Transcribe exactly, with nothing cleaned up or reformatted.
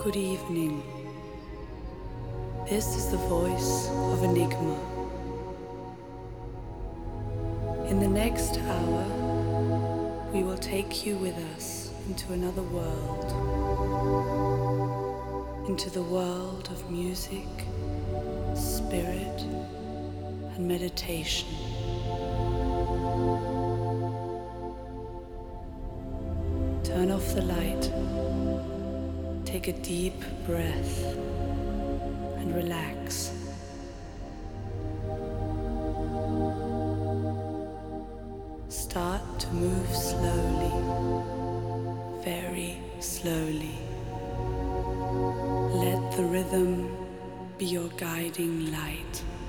Good evening. This is the voice of Enigma. In the next hour, we will take you with us into another world, into the world of music, spirit, and meditation. Turn off the light, take a deep breath, and relax. Start to move slowly, very slowly. Let the rhythm be your guiding light.